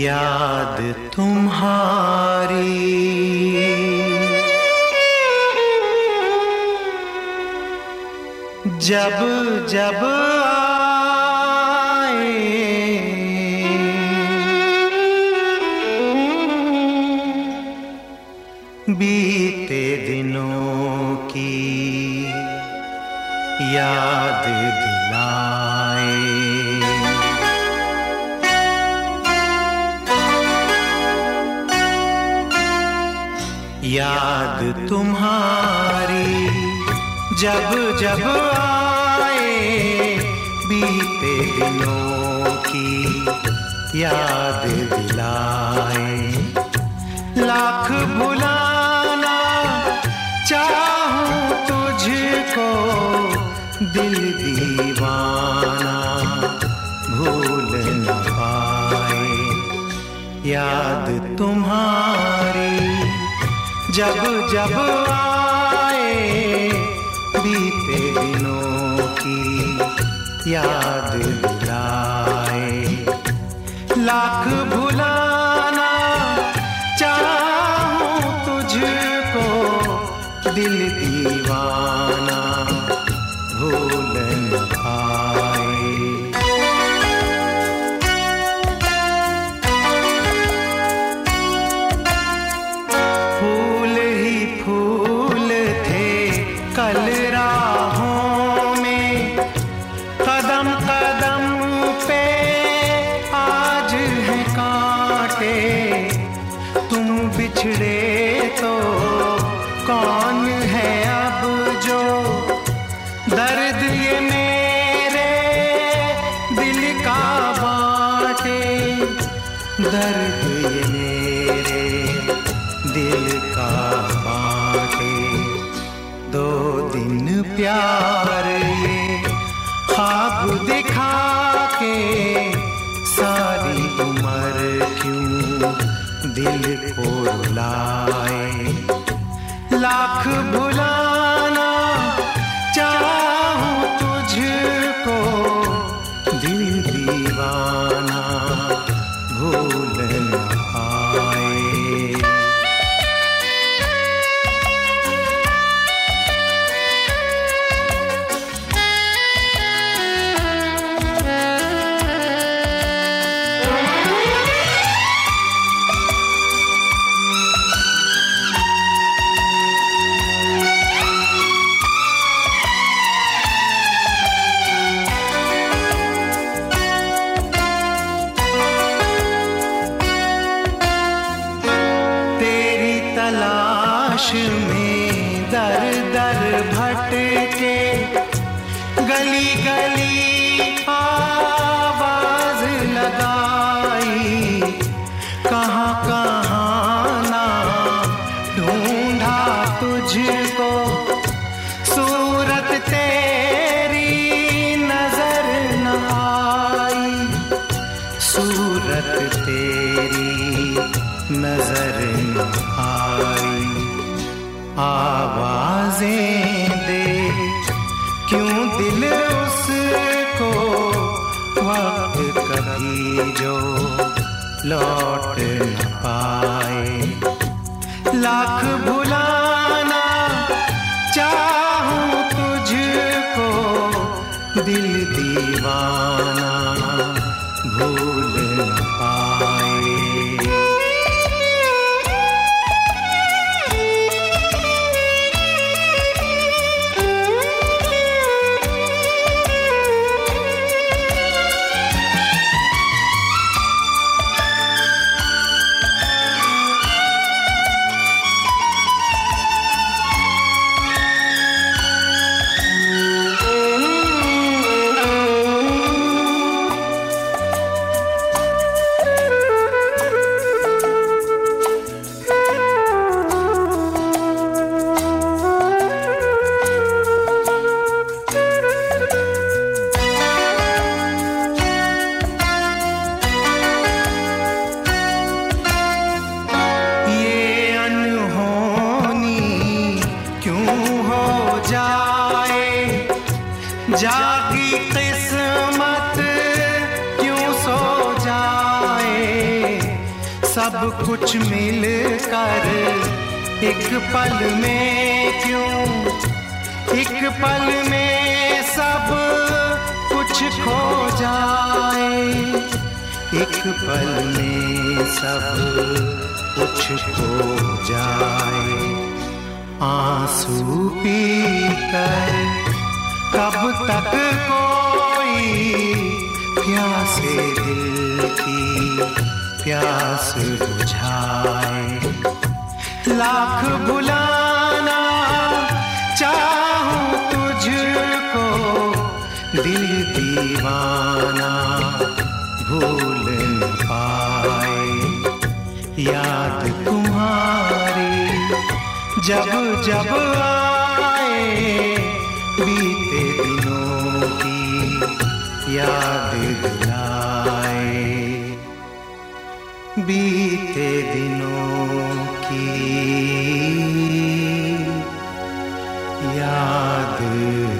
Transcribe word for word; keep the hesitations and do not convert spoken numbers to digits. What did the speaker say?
याद तुम्हारी जब जब आए, बीते दिनों की याद दिलाए। याद तुम्हारी जब जब आए, बीते दिनों की याद दिलाए। लाख भुलाना चाहूं तुझको, दिल दीवाना भूल न पाए। याद तुम्हारी जब जब आए, बीते दिनों की याद दिलाए। लाख भुलाना चाहूं तुझको, दिल दीवाना भूल न पाए। फूल ही फूल थे कल राहों में, कदम कदम पे आज हैं कांटे। तुम बिछड़े तो कौन है अब जो दर्द ये मेरे दिल का बांटे। दर्द ये मेरे दिल का बांटे। दो दिन प्यार ये ख्वाब दिखा के, सारी उम्र क्यों दिल को रुलाए। लाख भुलाना चाहूं तुझको, दिल दीवाना भूल न पाए। तलाश में दर दर भटके, गली गली आवाज लगाई। कहाँ कहाँ ना ढूंढा तुझको, सूरत तेरी नजर न आई। सूरत तेरी नजर न आई। आवाजें दे क्यों दिल उसको, वक्त कभी जो लौट न पाए। लाख भुलाना चाहूं तुझको, दिल दीवाना भूल न पाए। सब कुछ मिल कर एक पल में क्यों, एक पल में सब कुछ खो जाए, एक पल में सब कुछ खो जाए। आंसू पीकर कब तक कोई प्यासे दिल की प्यास बुझाए। लाख बुलाना चाहूं तुझको, दिल दीवाना भूल न पाए। याद तुम्हारी जब जब आए, बीते दिनों की याद दिलाए, बीते दिनों की याद